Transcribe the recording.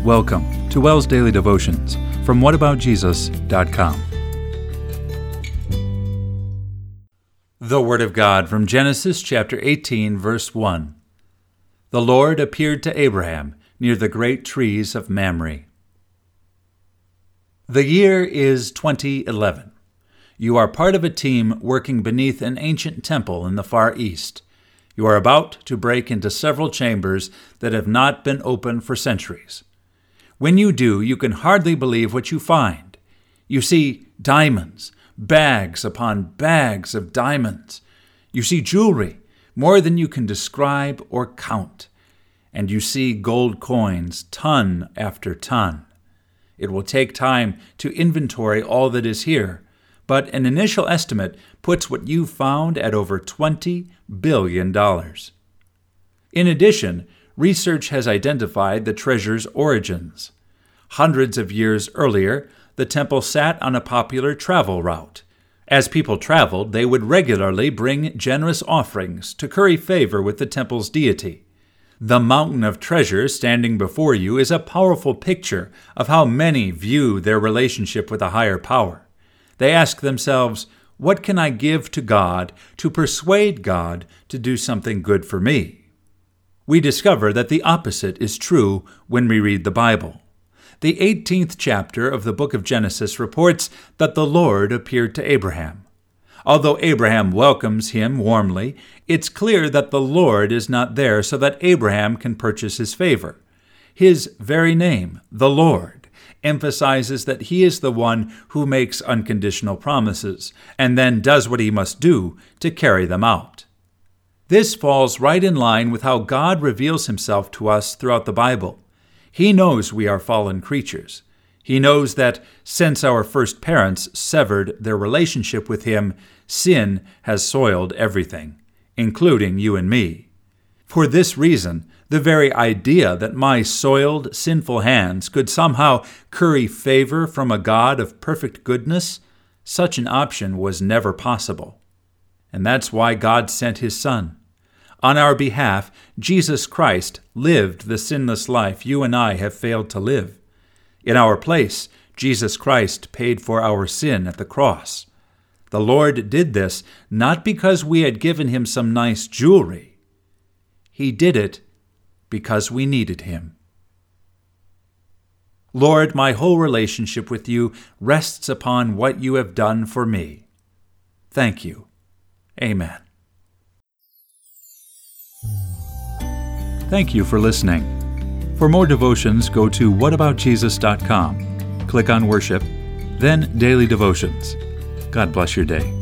Welcome to WELS Daily Devotions from whataboutjesus.com. The Word of God from Genesis chapter 18, verse 1. The Lord appeared to Abraham near the great trees of Mamre. The year is 2011. You are part of a team working beneath an ancient temple in the Far East. You are about to break into several chambers that have not been open for centuries. When you do, you can hardly believe what you find. You see diamonds, bags upon bags of diamonds. You see jewelry, more than you can describe or count. And you see gold coins, ton after ton. It will take time to inventory all that is here, but an initial estimate puts what you found at over $20 billion. In addition, research has identified the treasure's origins. Hundreds of years earlier, the temple sat on a popular travel route. As people traveled, they would regularly bring generous offerings to curry favor with the temple's deity. The mountain of treasure standing before you is a powerful picture of how many view their relationship with a higher power. They ask themselves, what can I give to God to persuade God to do something good for me? We discover that the opposite is true when we read the Bible. The 18th chapter of the book of Genesis reports that the Lord appeared to Abraham. Although Abraham welcomes him warmly, it's clear that the Lord is not there so that Abraham can purchase his favor. His very name, the Lord, emphasizes that he is the one who makes unconditional promises and then does what he must do to carry them out. This falls right in line with how God reveals himself to us throughout the Bible. He knows we are fallen creatures. He knows that since our first parents severed their relationship with him, sin has soiled everything, including you and me. For this reason, the very idea that my soiled, sinful hands could somehow curry favor from a God of perfect goodness, such an option was never possible. And that's why God sent his Son. On our behalf, Jesus Christ lived the sinless life you and I have failed to live. In our place, Jesus Christ paid for our sin at the cross. The Lord did this not because we had given him some nice jewelry. He did it because we needed him. Lord, my whole relationship with you rests upon what you have done for me. Thank you. Amen. Thank you for listening. For more devotions, go to whataboutjesus.com. Click on Worship, then Daily Devotions. God bless your day.